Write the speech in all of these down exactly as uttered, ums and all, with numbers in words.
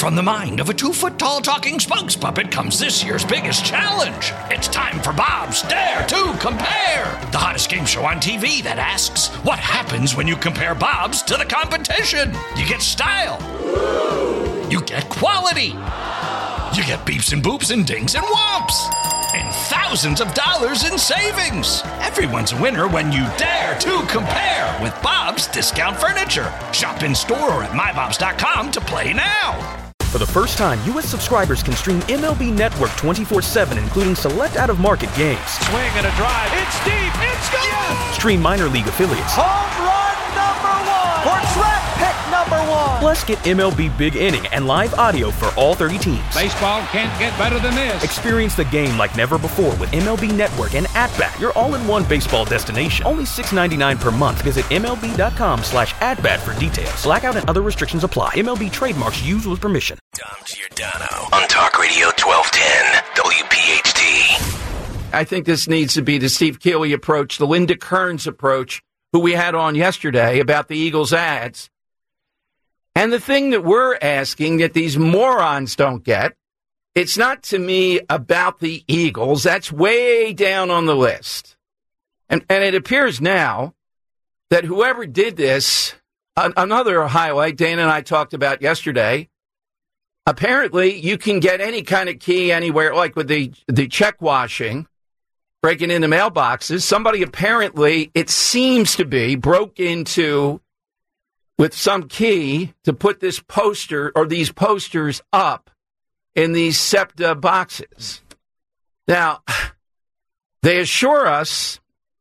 from the mind of a two-foot-tall talking spokes puppet comes this year's biggest challenge. It's time for Bob's Dare to Compare, the hottest game show on T V that asks, what happens when you compare Bobs to the competition? You get style. You get quality. You get beeps and boops and dings and whomps. And thousands of dollars in savings. Everyone's a winner when you dare to compare with Bob's Discount Furniture. Shop in store or at my bobs dot com to play now. For the first time, U S subscribers can stream M L B Network twenty-four seven, including select out-of-market games. Swing and a drive. It's deep. It's gone. Yes. Stream minor league affiliates. Home run number one. Or draft pick number one. Plus, get M L B Big Inning and live audio for all thirty teams. Baseball can't get better than this. Experience the game like never before with M L B Network and At-Bat, your all-in-one baseball destination. Only six dollars and ninety-nine cents per month. Visit M L B dot com slash at-bat for details. Blackout and other restrictions apply. M L B trademarks used with permission. Dom Giordano on Talk Radio twelve ten W P H T. I think this needs to be the Steve Keeley approach, the Linda Kearns approach, who we had on yesterday about the Eagles ads. And the thing that we're asking that these morons don't get, it's not to me about the Eagles. That's way down on the list. And, and it appears now that whoever did this, an, another highlight Dana and I talked about yesterday, apparently you can get any kind of key anywhere, like with the, the check washing, breaking into mailboxes. Somebody apparently, it seems to be, broke into with some key to put this poster or these posters up in these SEPTA boxes. Now, they assure us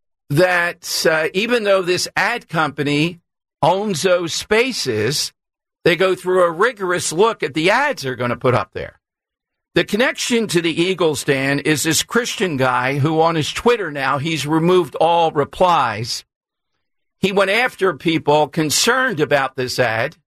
that uh, even though this ad company owns those spaces, they go through a rigorous look at the ads they're going to put up there. The connection to the Eagles, Dan, is this Christian guy who on his Twitter now, he's removed all replies. He went after people concerned about this ad,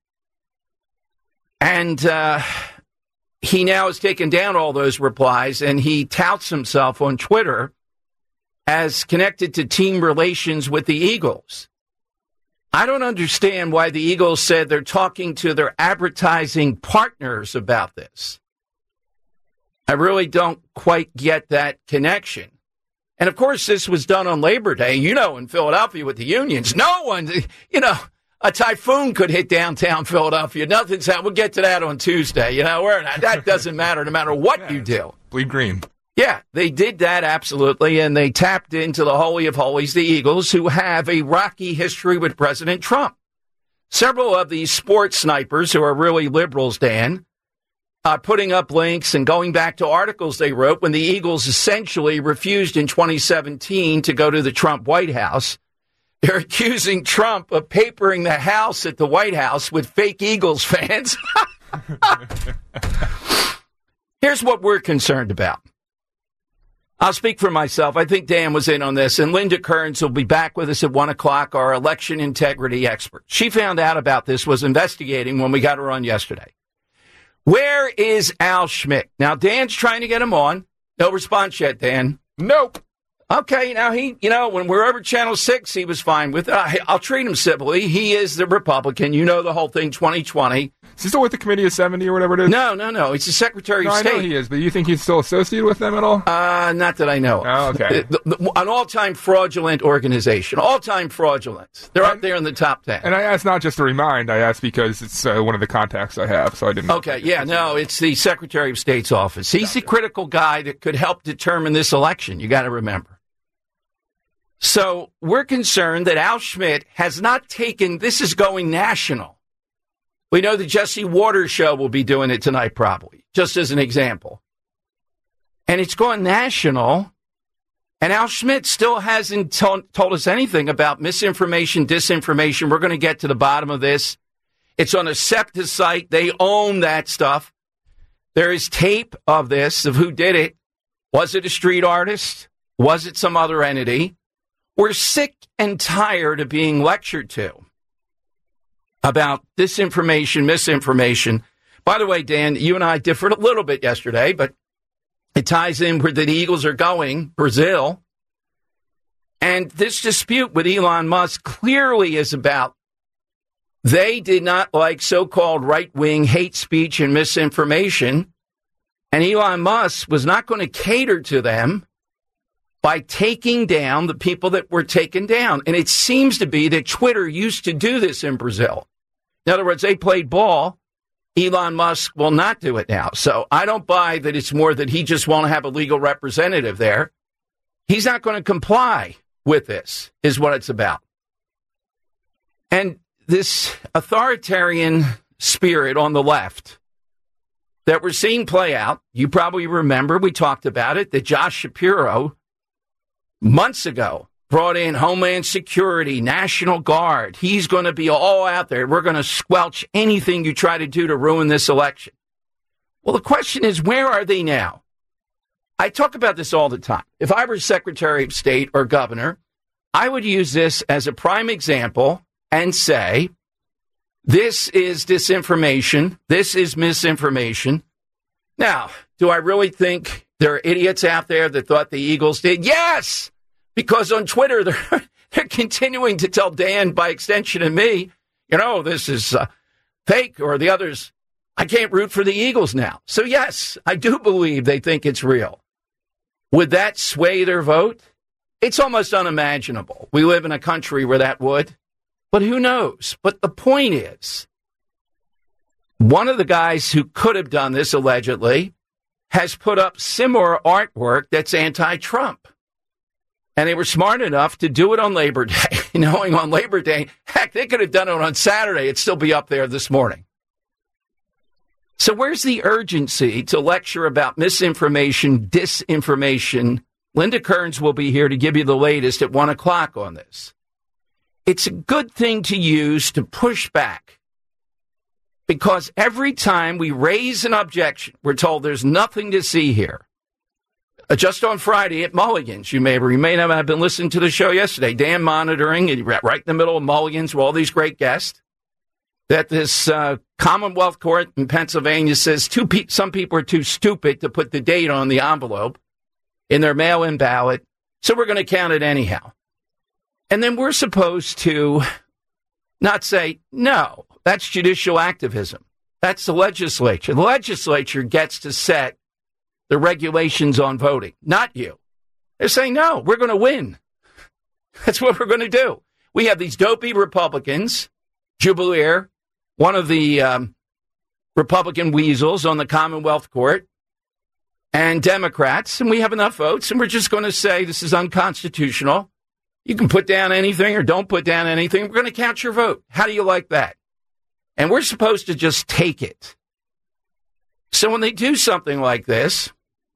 and uh, he now has taken down all those replies, and he touts himself on Twitter as connected to team relations with the Eagles. I don't understand why the Eagles said they're talking to their advertising partners about this. I really don't quite get that connection. And, of course, this was done on Labor Day. You know, in Philadelphia with the unions, no one, you know, a typhoon could hit downtown Philadelphia. Nothing's happening. We'll get to that on Tuesday. You know, where that doesn't matter no matter what yeah, you do. Bleed green. Yeah, they did that, absolutely, and they tapped into the Holy of Holies, the Eagles, who have a rocky history with President Trump. Several of these sports snipers who are really liberals, Dan, Uh, putting up links and going back to articles they wrote when the Eagles essentially refused in twenty seventeen to go to the Trump White House. They're accusing Trump of papering the house at the White House with fake Eagles fans. Here's what we're concerned about. I'll speak for myself. I think Dan was in on this, and Linda Kearns will be back with us at one o'clock, our election integrity expert. She found out about this, was investigating when we got her on yesterday. Where is Al Schmidt? Now, Dan's trying to get him on. No response yet, Dan. Nope. Okay, now he, you know, when we're over Channel six, he was fine with it. I, I'll treat him civilly. He is the Republican. You know the whole thing, twenty twenty. Is he still with the Committee of seventy or whatever it is? No, no, no. He's the Secretary no, of State. I know he is, but you think he's still associated with them at all? Uh, not that I know. Oh, okay. The, the, an all-time fraudulent organization. All-time fraudulent. They're and, up there in the top ten. And I asked not just to remind. I asked because it's uh, one of the contacts I have, so I didn't. Okay, yeah, no, it's the Secretary of State's office. He's gotcha. The critical guy that could help determine this election. You got to remember. So we're concerned that Al Schmidt has not taken, this is going national. We know the Jesse Waters show will be doing it tonight probably, just as an example. And it's gone national, and Al Schmidt still hasn't to- told us anything about misinformation, disinformation. We're going to get to the bottom of this. It's on a SEPTA site. They own that stuff. There is tape of this, of who did it. Was it a street artist? Was it some other entity? We're sick and tired of being lectured to about disinformation, misinformation. By the way, Dan, you and I differed a little bit yesterday, but it ties in where the Eagles are going, Brazil. And this dispute with Elon Musk clearly is about They did not like so-called right-wing hate speech and misinformation, and Elon Musk was not going to cater to them by taking down the people that were taken down. And it seems to be that Twitter used to do this in Brazil. In other words, they played ball. Elon Musk will not do it now. So I don't buy that it's more that he just won't have a legal representative there. He's not going to comply with this, is what it's about. And this authoritarian spirit on the left that we're seeing play out, you probably remember, we talked about it, that Josh Shapiro months ago brought in Homeland Security, National Guard. He's going to be all out there. We're going to squelch anything you try to do to ruin this election. Well, the question is, where are they now? I talk about this all the time. If I were Secretary of State or governor, I would use this as a prime example and say, this is disinformation. This is misinformation. Now, do I really think there are idiots out there that thought the Eagles did? Yes, because on Twitter, they're, they're continuing to tell Dan, by extension, and me, you know, this is uh, fake, or the others, I can't root for the Eagles now. So, yes, I do believe they think it's real. Would that sway their vote? It's almost unimaginable. We live in a country where that would. But who knows? But the point is, one of the guys who could have done this, allegedly, has put up similar artwork that's anti-Trump. And they were smart enough to do it on Labor Day, knowing on Labor Day, heck, they could have done it on Saturday. It'd still be up there this morning. So where's the urgency to lecture about misinformation, disinformation? Linda Kearns will be here to give you the latest at one o'clock on this. It's a good thing to use to push back, because every time we raise an objection, we're told there's nothing to see here. Uh, just on Friday at Mulligan's, you may, or you may not have been listening to the show yesterday, Dan monitoring, right in the middle of Mulligan's with all these great guests, that this uh, Commonwealth Court in Pennsylvania says two pe- some people are too stupid to put the date on the envelope in their mail-in ballot, so we're going to count it anyhow. And then we're supposed to not say, no, that's judicial activism. That's the legislature. The legislature gets to set the regulations on voting, not you. They're saying, no, we're going to win. That's what we're going to do. We have these dopey Republicans, Jubileer, one of the um, Republican weasels on the Commonwealth Court, and Democrats, and we have enough votes, and we're just going to say this is unconstitutional. You can put down anything or don't put down anything. We're going to count your vote. How do you like that? And we're supposed to just take it. So when they do something like this,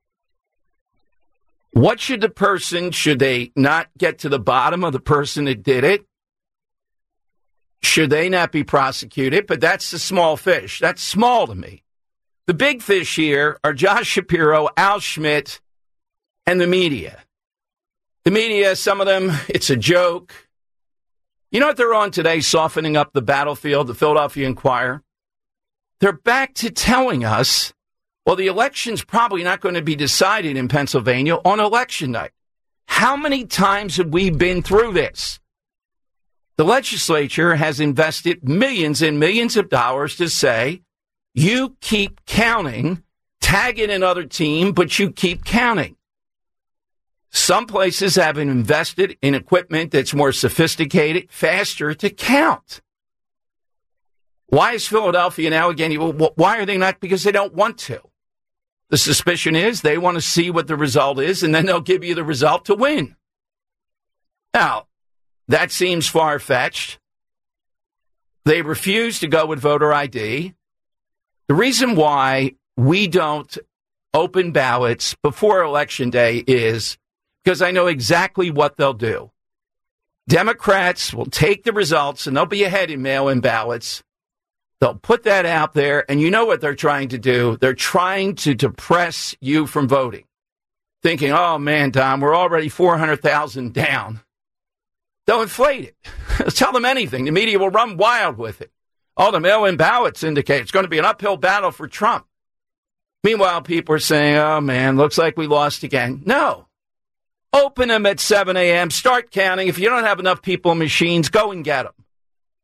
what should the person, should they not get to the bottom of the person that did it? Should they not be prosecuted? But that's the small fish. That's small to me. The big fish here are Josh Shapiro, Al Schmidt, and the media. The media, some of them, it's a joke. You know what they're on today, softening up the battlefield, the Philadelphia Inquirer? They're back to telling us, well, the election's probably not going to be decided in Pennsylvania on election night. How many times have we been through this? The legislature has invested millions and millions of dollars to say, you keep counting, tag in another team, but you keep counting. Some places have invested in equipment that's more sophisticated, faster to count. Why is Philadelphia now again? Why are they not? Because they don't want to. The suspicion is they want to see what the result is, and then they'll give you the result to win. Now, that seems far-fetched. They refuse to go with voter I D. The reason why we don't open ballots before Election Day is because I know exactly what they'll do. Democrats will take the results, and they'll be ahead in mail-in ballots. They'll put that out there, and you know what they're trying to do. They're trying to depress you from voting, thinking, oh, man, Tom, we're already four hundred thousand down. They'll inflate it. Tell them anything. The media will run wild with it. All the mail-in ballots indicate it's going to be an uphill battle for Trump. Meanwhile, people are saying, oh, man, looks like we lost again. No. Open them at seven a.m. Start counting. If you don't have enough people and machines, go and get them.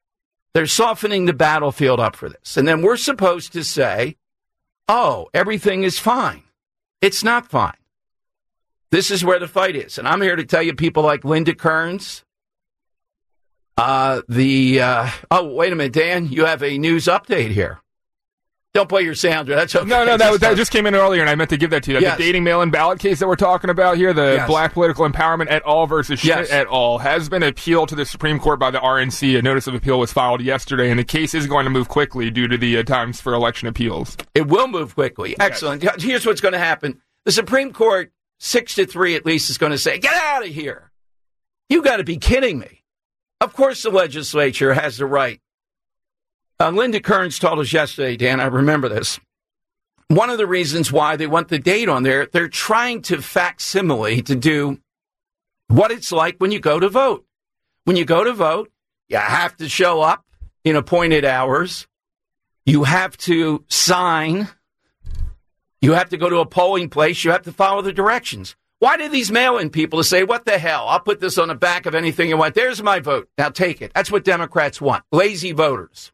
They're softening the battlefield up for this. And then we're supposed to say, oh, everything is fine. It's not fine. This is where the fight is. And I'm here to tell you people like Linda Kearns, uh, the, uh, oh, wait a minute, Dan, you have a news update here. Don't play your sounder. That's okay. No, no, that, was, that just came in earlier, and I meant to give that to you. Yes. The dating mail-in ballot case that we're talking about here, the yes. Black Political Empowerment et al. Versus Schmidt yes. et al. has been appealed to the Supreme Court by the R N C. A notice of appeal was filed yesterday, and the case is going to move quickly due to the uh, times for election appeals. It will move quickly. Excellent. Yes. Here's what's going to happen. The Supreme Court, six to three at least, is going to say, get out of here. You got to be kidding me. Of course the legislature has the right. Uh, Linda Kearns told us yesterday, Dan, I remember this. One of the reasons why they want the date on there, they're trying to facsimile to do what it's like when you go to vote. When you go to vote, you have to show up in appointed hours. You have to sign. You have to go to a polling place. You have to follow the directions. Why do these mail-in people say, what the hell? I'll put this on the back of anything you want. There's my vote. Now take it. That's what Democrats want. Lazy voters.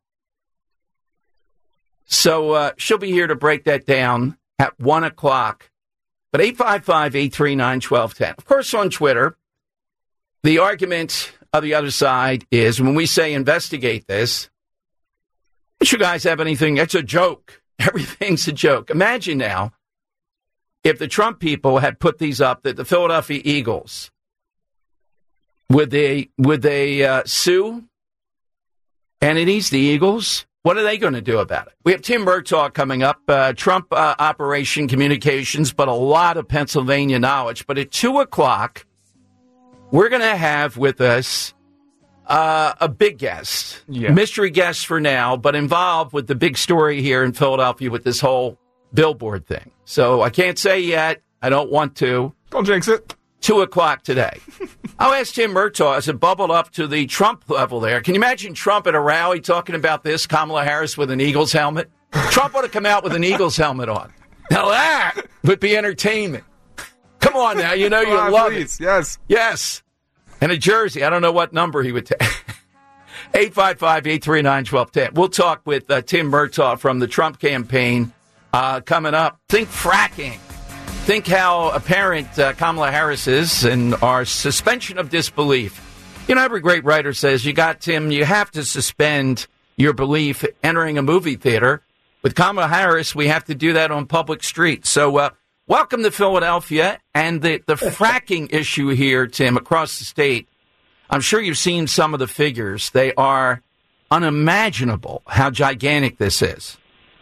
So uh, she'll be here to break that down at one o'clock. But eight five five, eight three nine, one two one zero. Of course, on Twitter, the argument of the other side is when we say investigate this, don't you guys have anything? It's a joke. Everything's a joke. Imagine now if the Trump people had put these up, that the Philadelphia Eagles, would they, would they uh, sue entities, the Eagles? What are they going to do about it? We have Tim Murtaugh coming up, uh, Trump uh, Operation Communications, but a lot of Pennsylvania knowledge. But at two o'clock, we're going to have with us uh, a big guest, yeah. mystery guest for now, but involved with the big story here in Philadelphia with this whole billboard thing. So I can't say yet. I don't want to. Don't jinx it. Two o'clock today. I'll ask Tim Murtaugh as it bubbled up to the Trump level there. Can you imagine Trump at a rally talking about this? Kamala Harris with an Eagles helmet? Trump ought to come out with an Eagles helmet on. Now that would be entertainment. Come on now. You know you on, love please. it. Yes. Yes. And a jersey. I don't know what number he would take. eight five five, eight three nine, one two one zero. We'll talk with uh, Tim Murtaugh from the Trump campaign uh, coming up. Think fracking. Think how apparent uh, Kamala Harris is and our suspension of disbelief. You know, every great writer says, you got, Tim, you have to suspend your belief entering a movie theater. With Kamala Harris, we have to do that on public streets. So uh, welcome to Philadelphia. And the, the fracking issue here, Tim, across the state, I'm sure you've seen some of the figures. They are unimaginable how gigantic this is.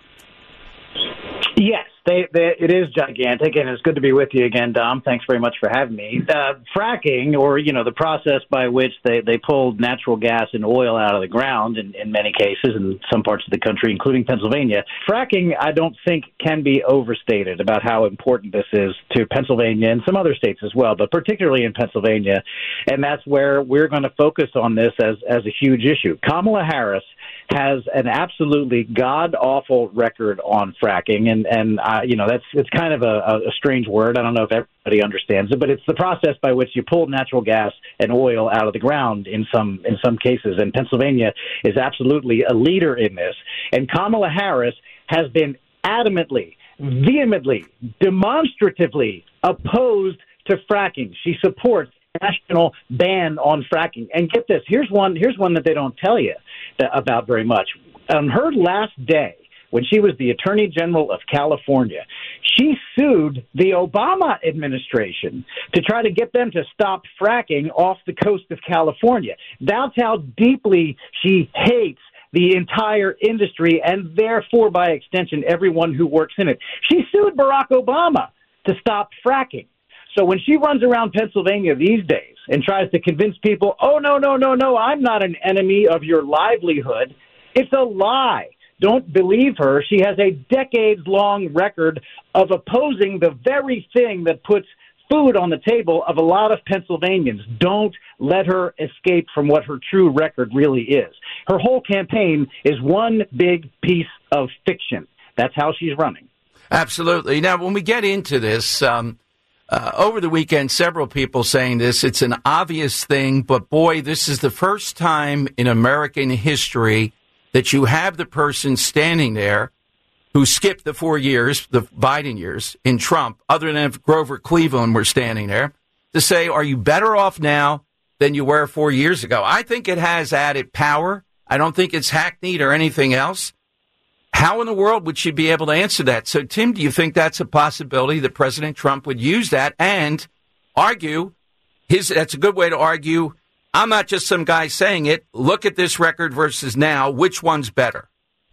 Yes. They, they, it is gigantic, and it's good to be with you again, Dom. Thanks very much for having me. Uh, fracking, or, you know, the process by which they, they pulled natural gas and oil out of the ground in, in many cases in some parts of the country, including Pennsylvania. Fracking, I don't think, can be overstated about how important this is to Pennsylvania and some other states as well, but particularly in Pennsylvania. And that's where we're going to focus on this as, as a huge issue. Kamala Harris has an absolutely god-awful record on fracking, and, and uh, you know, that's it's kind of a, a strange word. I don't know if everybody understands it, but it's the process by which you pull natural gas and oil out of the ground in some in some cases, and Pennsylvania is absolutely a leader in this. And Kamala Harris has been adamantly, vehemently, demonstratively opposed to fracking. She supports national ban on fracking. And get this, here's one here's one that they don't tell you about very much. On her last day, when she was the Attorney General of California, she sued the Obama administration to try to get them to stop fracking off the coast of California. That's how deeply she hates the entire industry and therefore, by extension, everyone who works in it. She sued Barack Obama to stop fracking. So when she runs around Pennsylvania these days and tries to convince people, oh, no, no, no, no, I'm not an enemy of your livelihood, it's a lie. Don't believe her. She has a decades-long record of opposing the very thing that puts food on the table of a lot of Pennsylvanians. Don't let her escape from what her true record really is. Her whole campaign is one big piece of fiction. That's how she's running. Absolutely. Now, when we get into this, um, Uh, over the weekend, several people saying this. It's an obvious thing, but boy, this is the first time in American history that you have the person standing there who skipped the four years, the Biden years, in Trump, other than if Grover Cleveland were standing there, to say, are you better off now than you were four years ago? I think it has added power. I don't think it's hackneyed or anything else. How in the world would she be able to answer that? So, Tim, do you think that's a possibility that President Trump would use that and argue his? That's a good way to argue. I'm not just some guy saying it. Look at this record versus now. Which one's better?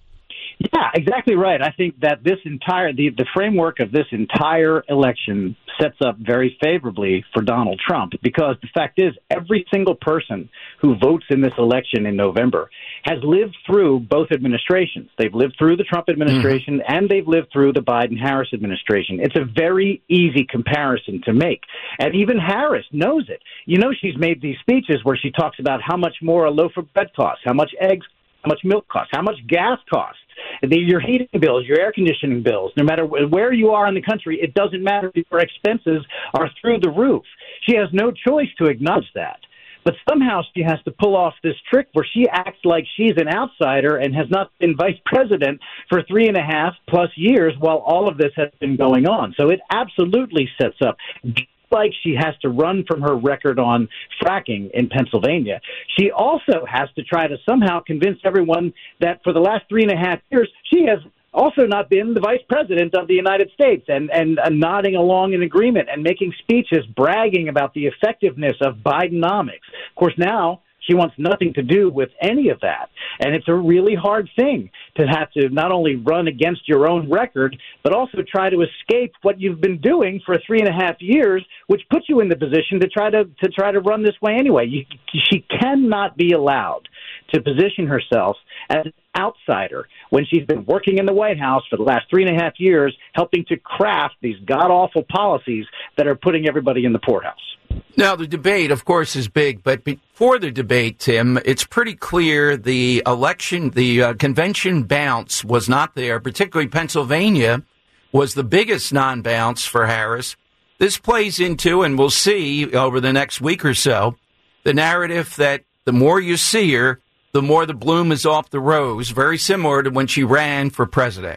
Yeah, exactly right. I think that this entire, the, the framework of this entire election sets up very favorably for Donald Trump, because the fact is every single person who votes in this election in November has lived through both administrations. They've lived through the Trump administration mm-hmm. and they've lived through the Biden-Harris administration. It's a very easy comparison to make. And even Harris knows it. You know, she's made these speeches where she talks about how much more a loaf of bread costs, how much eggs, how much milk costs, how much gas costs. Your heating bills, your air conditioning bills, no matter where you are in the country, it doesn't matter if your expenses are through the roof. She has no choice to acknowledge that. But somehow she has to pull off this trick where she acts like she's an outsider and has not been vice president for three and a half plus years while all of this has been going on. So it absolutely sets up, like she has to run from her record on fracking in Pennsylvania. She also has to try to somehow convince everyone that for the last three and a half years, she has also not been the vice president of the United States and, and uh, nodding along in agreement and making speeches bragging about the effectiveness of Bidenomics. Of course, now she wants nothing to do with any of that. And it's a really hard thing to have to not only run against your own record, but also try to escape what you've been doing for three and a half years, which puts you in the position to try to, to try to run this way anyway. You, she cannot be allowed to position herself as an outsider when she's been working in the White House for the last three and a half years, helping to craft these god-awful policies that are putting everybody in the poorhouse. Now, the debate, of course, is big, but before the debate, Tim, it's pretty clear the election, the uh, convention bounce was not there, particularly Pennsylvania was the biggest non-bounce for Harris. This plays into, and we'll see over the next week or so, the narrative that the more you see her, the more the bloom is off the rose, very similar to when she ran for president.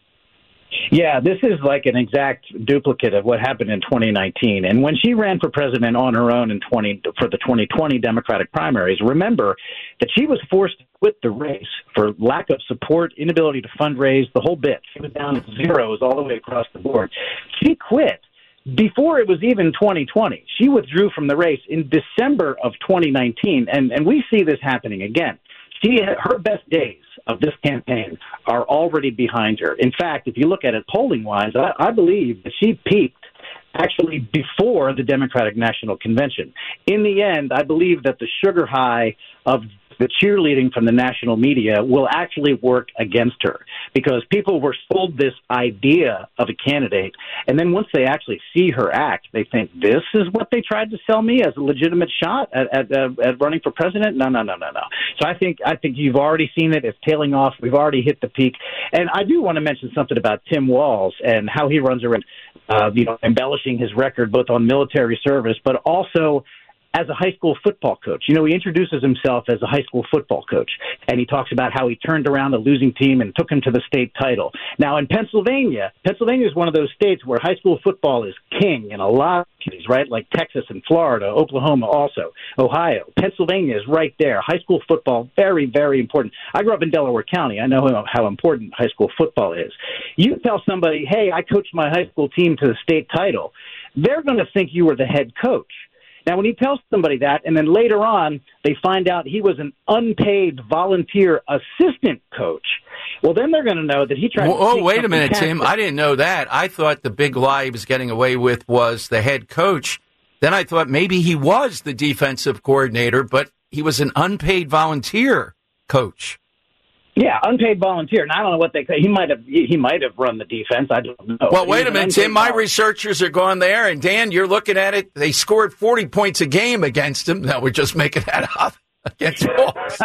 Yeah, this is like an exact duplicate of what happened in twenty nineteen. And when she ran for president on her own in twenty for the twenty twenty Democratic primaries, remember that she was forced to quit the race for lack of support, inability to fundraise, the whole bit. She was down at zeros all the way across the board. She quit before it was even twenty twenty. She withdrew from the race in December of twenty nineteen, and, and we see this happening again. She, her best days of this campaign are already behind her. In fact, if you look at it polling-wise, I, I believe that she peaked actually before the Democratic National Convention. In the end, I believe that the sugar high of the cheerleading from the national media will actually work against her, because people were sold this idea of a candidate, and then once they actually see her act, they think, this is what they tried to sell me as a legitimate shot at, at, uh, at running for president? No, no, no, no, no. So I think I think you've already seen it. It's tailing off. We've already hit the peak. And I do want to mention something about Tim Walz and how he runs around, uh, you know, embellishing his record both on military service, but also as a high school football coach. You know, he introduces himself as a high school football coach, and he talks about how he turned around a losing team and took him to the state title. Now, in Pennsylvania, Pennsylvania is one of those states where high school football is king in a lot of cities, right? Like Texas and Florida, Oklahoma also, Ohio. Pennsylvania is right there. High school football, very, very important. I grew up in Delaware County. I know how important high school football is. You tell somebody, hey, I coached my high school team to the state title, they're going to think you were the head coach. Now, when he tells somebody that, and then later on they find out he was an unpaid volunteer assistant coach, well, then they're going to know that he tried well, to Oh, wait a minute, Tim. I didn't know that. I thought the big lie he was getting away with was the head coach. Then I thought maybe he was the defensive coordinator, but he was an unpaid volunteer coach. Yeah, unpaid volunteer. And I don't know what they he might have he might have run the defense. I don't know. Well, wait a minute, Tim. My researchers are going there, and Dan, you're looking at it. They scored forty points a game against him. No, we're just making that up against Walz.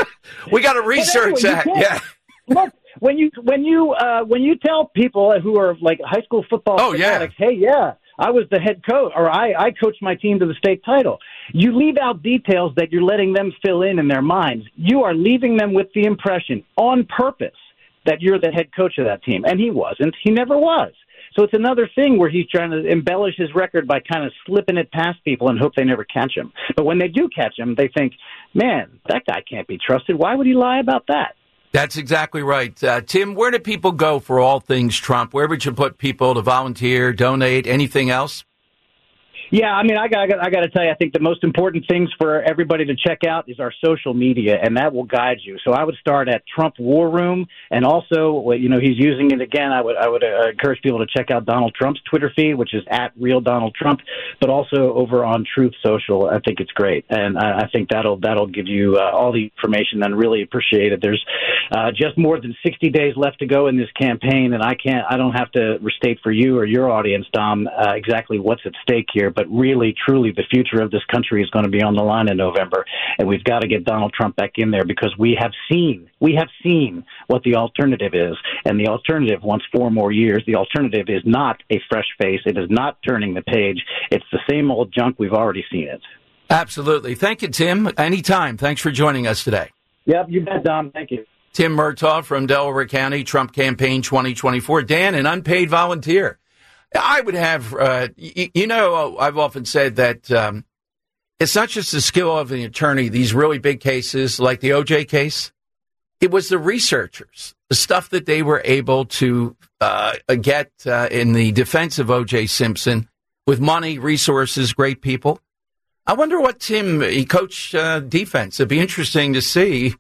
We got to research that. Yeah. Look, when you when you uh, when you tell people who are like high school football oh, fanatics, yeah. hey, yeah, I was the head coach, or I, I coached my team to the state title. You leave out details that you're letting them fill in in their minds. You are leaving them with the impression on purpose that you're the head coach of that team. And he wasn't. He never was. So it's another thing where he's trying to embellish his record by kind of slipping it past people and hope they never catch him. But when they do catch him, they think, man, that guy can't be trusted. Why would he lie about that? That's exactly right. Uh, Tim, where do people go for all things Trump? Where would you put people to volunteer, donate, anything else? Yeah, I mean, I got, I got, I got to tell you, I think the most important things for everybody to check out is our social media, and that will guide you. So I would start at Trump War Room, and also, you know, he's using it again. I would, I would uh, encourage people to check out Donald Trump's Twitter feed, which is at Real Donald Trump, but also over on Truth Social. I think it's great, and I, I think that'll that'll give you uh, all the information and really appreciate it. There's uh, just more than sixty days left to go in this campaign, and I can't, I don't have to restate for you or your audience, Dom, uh, exactly what's at stake here. But really, truly, the future of this country is going to be on the line in November, and we've got to get Donald Trump back in there because we have seen, we have seen what the alternative is, and the alternative wants four more years. The alternative is not a fresh face. It is not turning the page. It's the same old junk. We've already seen it. Absolutely. Thank you, Tim. Anytime. Thanks for joining us today. Yep, you bet, Dom. Thank you. Tim Murtaugh from Delaware County, Trump Campaign twenty twenty-four. Dan, an unpaid volunteer. I would have, uh, you, you know, I've often said that um, it's not just the skill of the attorney, these really big cases like the O J case. It was the researchers, the stuff that they were able to uh, get uh, in the defense of O J Simpson with money, resources, great people. I wonder what Tim, he coached uh, defense. It'd be interesting to see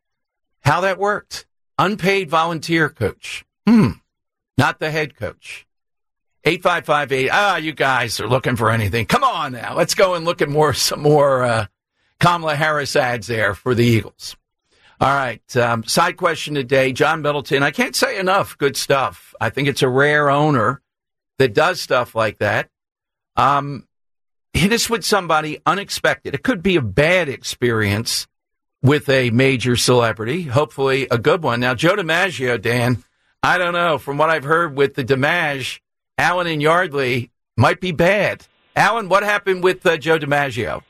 how that worked. Unpaid volunteer coach. Hmm. Not the head coach. eight five five eight, ah, you guys are looking for anything. Come on now. Let's go and look at more, some more uh, Kamala Harris ads there for the Eagles. All right. Um, side question today, John Middleton. I can't say enough good stuff. I think it's a rare owner that does stuff like that. Um, hit us with somebody unexpected. It could be a bad experience with a major celebrity, hopefully a good one. Now, Joe DiMaggio, Dan, I don't know. From what I've heard with the DiMaggio, Alan and Yardley might be bad. Alan, what happened with uh, Joe DiMaggio?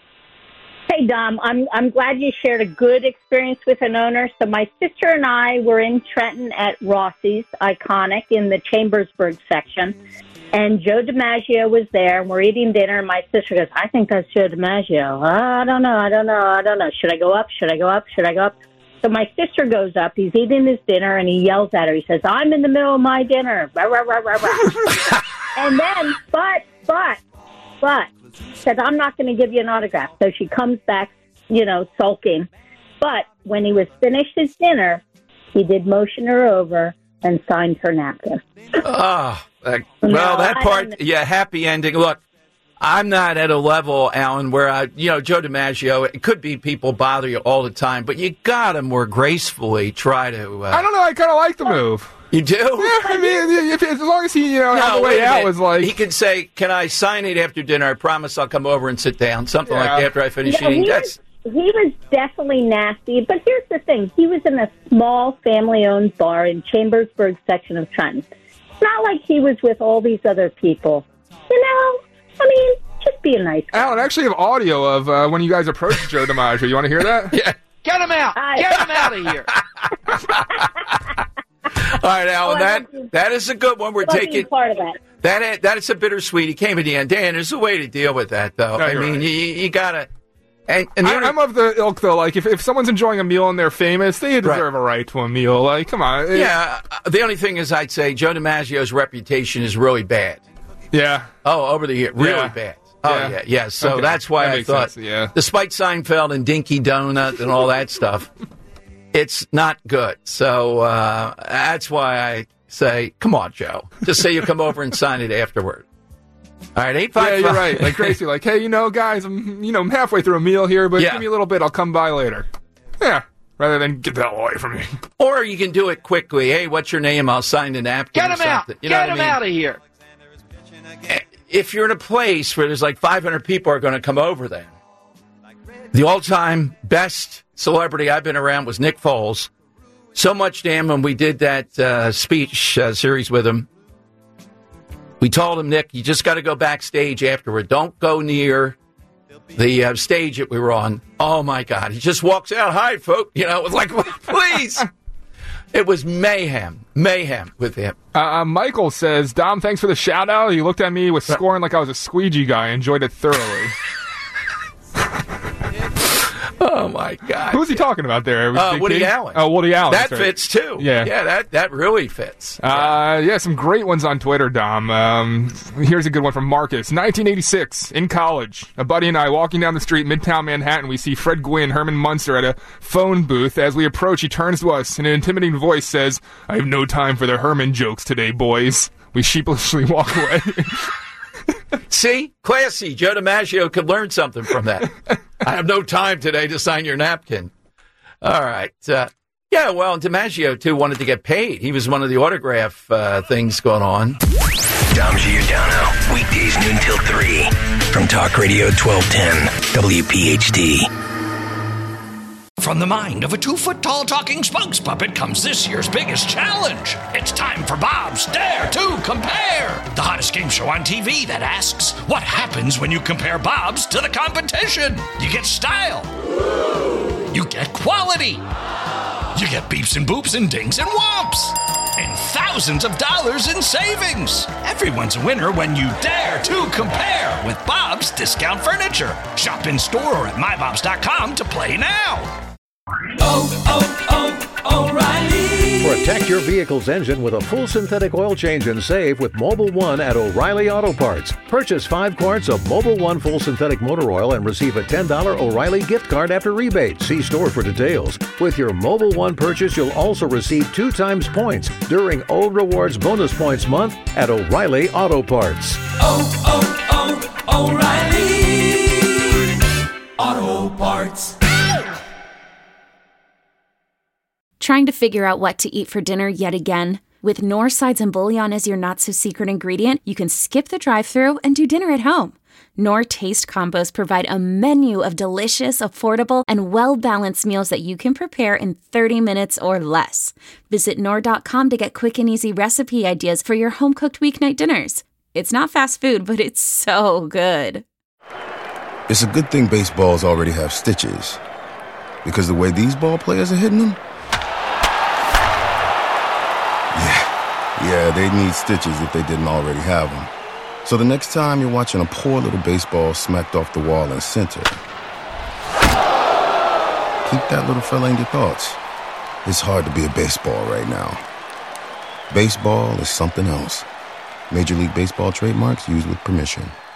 Hey, Dom, I'm I'm glad you shared a good experience with an owner. So my sister and I were in Trenton at Rossi's, iconic, in the Chambersburg section. And Joe DiMaggio was there, and we're eating dinner, and my sister goes, I think that's Joe DiMaggio. I don't know, I don't know, I don't know. Should I go up? Should I go up? Should I go up? So my sister goes up. He's eating his dinner, and he yells at her. He says, I'm in the middle of my dinner. Rah, rah, rah, rah, rah. And then, but, but, but, says, I'm not going to give you an autograph. So she comes back, you know, sulking. But when he was finished his dinner, he did motion her over and signed her napkin. Oh, uh, well, no, that part, yeah, happy ending. Look, I'm not at a level, Alan, where I, you know, Joe DiMaggio, it could be people bother you all the time, but you got to more gracefully try to. Uh, I don't know. I kind of like the move. You do? Yeah, I mean, if, as long as he, you know, no, on the way out was like. He could say, can I sign it after dinner? I promise I'll come over and sit down. Something yeah. like that after I finish yeah, eating. He That's. Was, he was definitely nasty, but here's the thing. He was in a small family-owned bar in Chambersburg section of Trenton. It's not like he was with all these other people. You know, I mean, just be a nice guy. Alan, I actually have audio of uh, when you guys approached Joe DiMaggio. You want to hear that? Yeah. Get him out. I, Get him out of here. All right, Alan, that, that is a good one. We're taking part of that. That, that is a bittersweet. He came at the end. Dan, there's a way to deal with that, though. No, I mean, right. you, you got to. And, and I, I'm of the ilk, though. Like, if, if someone's enjoying a meal and they're famous, they deserve right. a right to a meal. Like, come on. It, yeah. Uh, the only thing is, I'd say Joe DiMaggio's reputation is really bad. Yeah. Oh, over the years. Really yeah. bad. Oh, yeah. Yeah. yeah. So okay. that's why that I thought, sense, yeah. despite Seinfeld and Dinky Donut and all that stuff, it's not good. So uh, that's why I say, come on, Joe. Just say you come over and sign it afterward. All right, eight five five. Yeah, you're right. Like Gracie, like, hey, you know, guys, I'm, you know, I'm halfway through a meal here, but yeah. give me a little bit. I'll come by later. Yeah, rather than get the hell away from me. Or you can do it quickly. Hey, what's your name? I'll sign the napkin. Get him out. You know get him I mean? out of here. If you're in a place where there's like five hundred people are going to come over, then the all-time best celebrity I've been around was Nick Foles. So much, Dan, when we did that uh, speech uh, series with him. We told him, Nick, you just got to go backstage afterward. Don't go near the uh, stage that we were on. Oh, my God. He just walks out. Hi, folks. You know, it was like, please. It was mayhem. Mayhem with him. Uh, Michael says, Dom, thanks for the shout-out. You looked at me with scoring like I was a squeegee guy. I enjoyed it thoroughly. Oh, my God. Who's he talking about there? Uh, Woody Allen. Oh, Woody Allen. That right. fits, too. Yeah. Yeah, that, that really fits. Uh, yeah, some great ones on Twitter, Dom. Um, here's a good one from Marcus. nineteen eighty-six, in college, a buddy and I walking down the street, Midtown Manhattan, we see Fred Gwynn, Herman Munster at a phone booth. As we approach, he turns to us and in an intimidating voice says, I have no time for the Herman jokes today, boys. We sheepishly walk away. See? Classy. Joe DiMaggio could learn something from that. I have no time today to sign your napkin. All right. Uh, yeah, well, DiMaggio, too, wanted to get paid. He was one of the autograph uh, things going on. Dom Giordano, weekdays noon till three. From Talk Radio twelve ten, W P H D. From the mind of a two-foot-tall talking spokes puppet comes this year's biggest challenge. It's time for Bob's Dare to Compare, the hottest game show on T V that asks, what happens when you compare Bob's to the competition? You get style. You get quality. You get beeps and boops and dings and whomps. And thousands of dollars in savings. Everyone's a winner when you dare to compare with Bob's Discount Furniture. Shop in store or at my bobs dot com to play now. Oh, oh, oh, O'Reilly. Protect your vehicle's engine with a full synthetic oil change and save with Mobil one at O'Reilly Auto Parts. Purchase five quarts of Mobil one full synthetic motor oil and receive a ten dollars O'Reilly gift card after rebate. See store for details. With your Mobil one purchase, you'll also receive two times points during O Rewards Bonus Points Month at O'Reilly Auto Parts. Oh, oh, oh, O'Reilly Auto Parts. Trying to figure out what to eat for dinner yet again? With Knorr sides and bouillon as your not-so-secret ingredient, you can skip the drive-thru and do dinner at home. Knorr Taste Combos provide a menu of delicious, affordable, and well-balanced meals that you can prepare in thirty minutes or less. Visit Knorr dot com to get quick and easy recipe ideas for your home-cooked weeknight dinners. It's not fast food, but it's so good. It's a good thing baseballs already have stitches, because the way these ball players are hitting them, yeah, they'd need stitches if they didn't already have them. So the next time you're watching a poor little baseball smacked off the wall in center, keep that little fella in your thoughts. It's hard to be a baseball right now. Baseball is something else. Major League Baseball trademarks used with permission.